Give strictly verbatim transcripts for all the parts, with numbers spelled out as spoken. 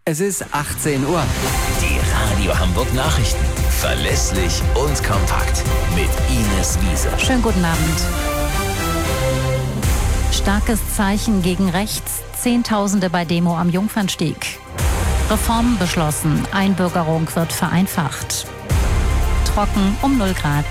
Es ist achtzehn Uhr. Die Radio Hamburg Nachrichten. Verlässlich und kompakt. Mit Ines Wiese. Schönen guten Abend. Starkes Zeichen gegen rechts. Zehntausende bei Demo am Jungfernstieg. Reformen beschlossen. Einbürgerung wird vereinfacht. Trocken um null Grad.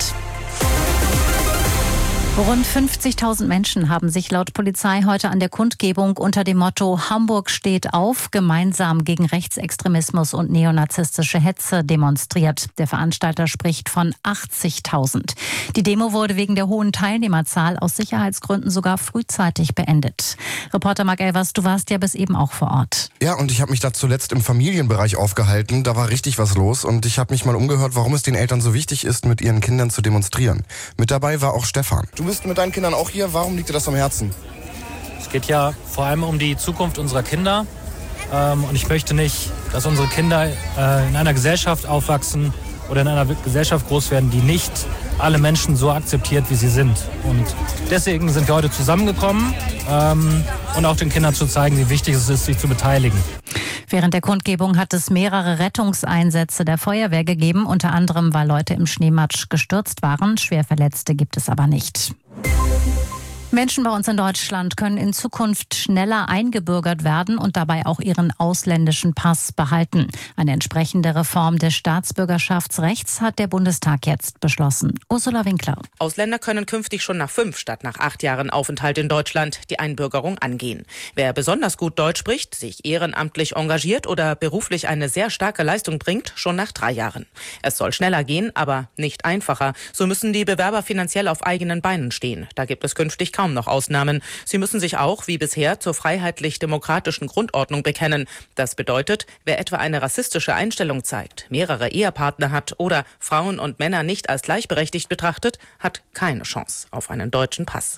Rund fünfzigtausend Menschen haben sich laut Polizei heute an der Kundgebung unter dem Motto Hamburg steht auf, gemeinsam gegen Rechtsextremismus und neonazistische Hetze demonstriert. Der Veranstalter spricht von achtzigtausend. Die Demo wurde wegen der hohen Teilnehmerzahl aus Sicherheitsgründen sogar frühzeitig beendet. Reporter Marc Elvers, du warst ja bis eben auch vor Ort. Ja, und ich habe mich da zuletzt im Familienbereich aufgehalten. Da war richtig was los und ich habe mich mal umgehört, warum es den Eltern so wichtig ist, mit ihren Kindern zu demonstrieren. Mit dabei war auch Stefan. Du bist mit deinen Kindern auch hier. Warum liegt dir das am Herzen? Es geht ja vor allem um die Zukunft unserer Kinder. Ähm, und ich möchte nicht, dass unsere Kinder äh, in einer Gesellschaft aufwachsen oder in einer Gesellschaft groß werden, die nicht alle Menschen so akzeptiert, wie sie sind. Und deswegen sind wir heute zusammengekommen, ähm, und auch den Kindern zu zeigen, wie wichtig es ist, sich zu beteiligen. Während der Kundgebung hat es mehrere Rettungseinsätze der Feuerwehr gegeben, unter anderem, weil Leute im Schneematsch gestürzt waren. Schwerverletzte gibt es aber nicht. Menschen bei uns in Deutschland können in Zukunft schneller eingebürgert werden und dabei auch ihren ausländischen Pass behalten. Eine entsprechende Reform des Staatsbürgerschaftsrechts hat der Bundestag jetzt beschlossen. Ursula Winkler. Ausländer können künftig schon nach fünf statt nach acht Jahren Aufenthalt in Deutschland die Einbürgerung angehen. Wer besonders gut Deutsch spricht, sich ehrenamtlich engagiert oder beruflich eine sehr starke Leistung bringt, schon nach drei Jahren. Es soll schneller gehen, aber nicht einfacher. So müssen die Bewerber finanziell auf eigenen Beinen stehen. Da gibt es künftig kaum noch Ausnahmen. Sie müssen sich auch, wie bisher, zur freiheitlich-demokratischen Grundordnung bekennen. Das bedeutet, wer etwa eine rassistische Einstellung zeigt, mehrere Ehepartner hat oder Frauen und Männer nicht als gleichberechtigt betrachtet, hat keine Chance auf einen deutschen Pass.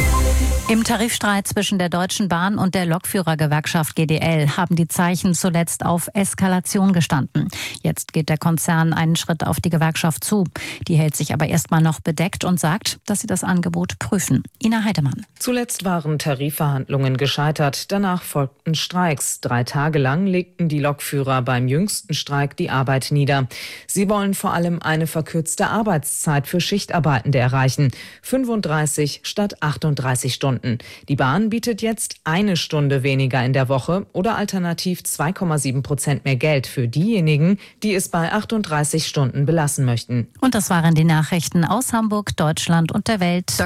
Im Tarifstreit zwischen der Deutschen Bahn und der Lokführergewerkschaft G D L haben die Zeichen zuletzt auf Eskalation gestanden. Jetzt geht der Konzern einen Schritt auf die Gewerkschaft zu. Die hält sich aber erstmal noch bedeckt und sagt, dass sie das Angebot prüfen. Ina Heidemann. Zuletzt waren Tarifverhandlungen gescheitert. Danach folgten Streiks. Drei Tage lang legten die Lokführer beim jüngsten Streik die Arbeit nieder. Sie wollen vor allem eine verkürzte Arbeitszeit für Schichtarbeitende erreichen. fünfunddreißig statt achtunddreißig Stunden. Die Bahn bietet jetzt eine Stunde weniger in der Woche oder alternativ zwei Komma sieben Prozent mehr Geld für diejenigen, die es bei achtunddreißig Stunden belassen möchten. Und das waren die Nachrichten aus Hamburg, Deutschland und der Welt.